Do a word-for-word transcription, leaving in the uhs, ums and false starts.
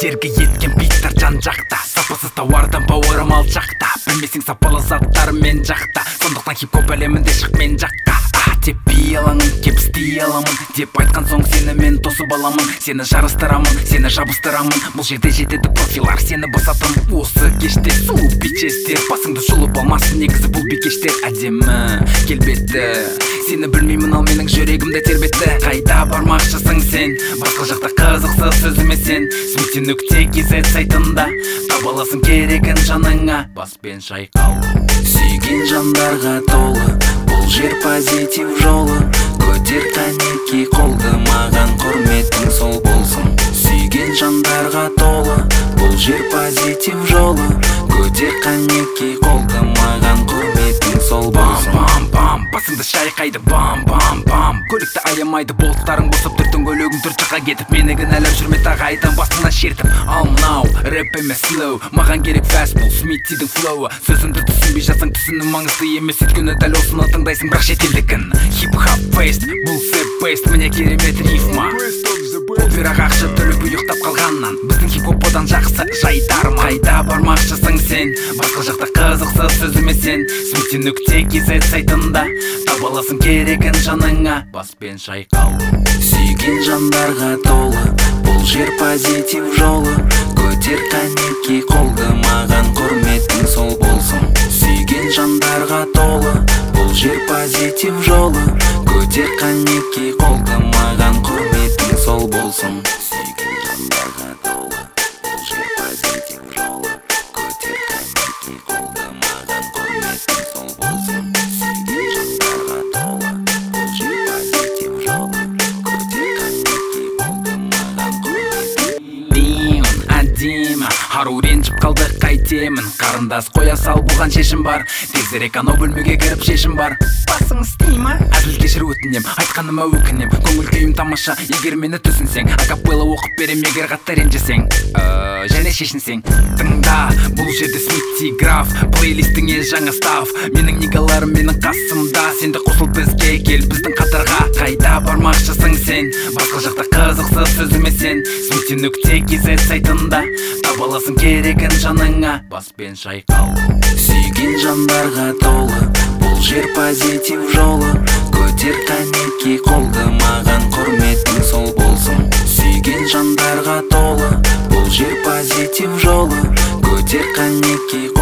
жерге еткен биттер жан жақта, сапасыз тауардан бауырым алшақта, білмесең сапалы заттар мен жақта, сондықтан хип-хоп әлемінде шық мен жаққа. Деп бей аламын, кеп істей аламын деп айтқан соң сені мен тосып аламын, сені жарыстырамын, сені жабыстырамын, бұл жерде жетеді профилар сені басатын. Осы кеште су бичестер басыңды жұлып алмасын, негізі бұл бикештер әдемі келбетті, сені білмеймін ал менің жүрегімді тербетті. Қайда бармақшысың сен, басқа жақта қызықсыз сөзіме сен, смити нүкте кз сайтында таба аласың керегін жаныңа. Баспен шайқал сүйген жандарға толы, бұл жер позитив жолы, көтер қанеки қолды, маған құрметің сол болсын. Сүйген жандарға толы, бұл жер позитив жолы, көтер қанеки қолды, маған құрметің сол болсын. Бам бам басыңды шайқайды, бам бам бам көлікті аямайды, болттарың босып түртін көлігің төрт жаққа кетіп, мені кінәлап жүрме тағайдан басына шертіп. Ал мынау рэп емес слоу, маған керек фаст, бұл смитидің флоуы. Сөзімді түсінбей жатсаң түсіну маңызды емес, өйткені дәл осыны тыңдайсың бірақ шетелдікін. Хип-хоп фейст, бұл сэп-бейст, міне керемет рифма, бұл бірақ ақша төліп ұйықтап қалғаннан, біздің хип-хоп одан жақсы жайдарма. Қайда бармақшысың сен, басқа жақта қызықсыз сөзіме сен, смити нүкте кз сайтында таба аласың керегін жаныңа. Баспен шайқал сүйген жандарға толы, бұл жер позитив жолы, көтер қанеки қолды, маған құрметің сол болсын. Сүйген жандарға толы, бұл жер позитив жолы, көтер қанеки қолды, маған құрметің сол болсын. Сүйген жандарға толы, бұл жер позитив жолы, көтер қанеки қолды, маған құрметің сол болсын. Сүйген жандарға толы, бұл жер позитив жолы, көтер қанеки қолды, маған құрметің. Деймін әдемі, ару ренжіп қалды қайтемін, қарындас қоя сал, бұған шешім бар, тезірек анау бөлмеге кіріп шешім бар. Басың істей ма? Әділ кешір өтінем, айтқаныма өкінем, көңіл күйім тамаша, егер мені түсінсең, акапелла оқып берем егер қатты ренжісең, және шешінсең. Тыңда, бұл жерде смити граф, плейлистіңе жаңа став, менің негаларым менің қасымда, сенді қосыл бізге кел, біздің қатарға. Қайда бармақшысың сен, басқа жақта қызықсыз сөзіме сен, смити нүкте кз сайтында таба аласың керегін жаныңа. Баспен шайқал сүйген жандарға толы, бұл жер позитив жолы, көтер қанеки қолды, маған құрметің сол болсын. Сүйген жандарға толы, бұл жер позитив жолы, көтер қанеки